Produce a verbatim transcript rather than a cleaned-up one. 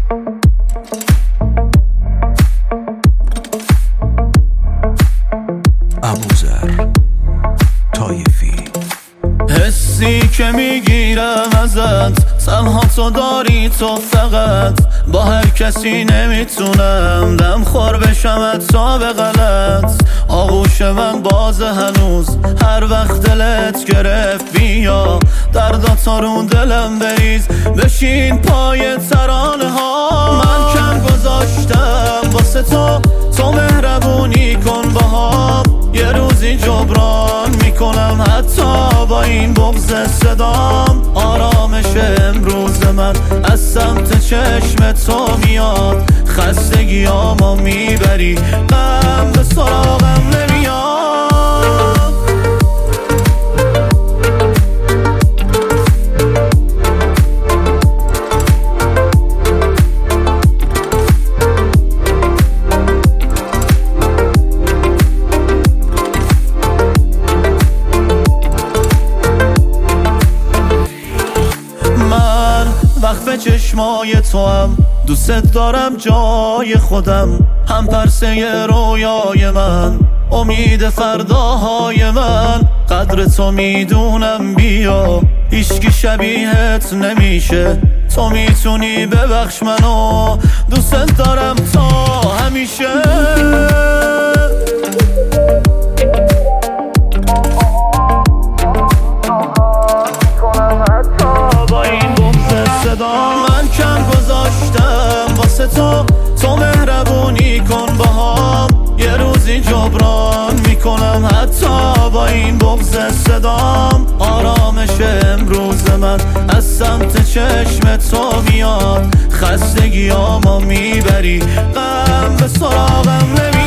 ابوذر طایفی. حسی که میگیرم ازت تنها تو داری، تو فقط. با هر کسی نمیتونم دم خور بشم تا به غلط. آغوش من باز هنوز هر وقت دلت گرفت. بیا دردات رو دلم بریز، بشین پای ترانه ها. من کم گذاشتم واسه تو، تو مهربونی کن باها. یه روزی جبران میکنم حتی با این بغض صدام. آرامش امروز من از سمت چشم تو میاد، خستگیامو میبری، غم به سراغم نمیاد. وقف چشمای تو هم دوست دارم جای خودم، هم پرسه رویای من، امید فرداهای من. قدر تو میدونم، بیا هیچکی شبیهت نمیشه. تو میتونی ببخش منو، دوست دارم تا همیشه. من کم گذاشتم واسه تو، تو مهربونی کن باهام. یه روزی جبران میکنم حتی با این بغض صدام. آرامش امروز من از سمت چشم تو میاد، خستگیامو میبری، غم به سراغم نمیاد.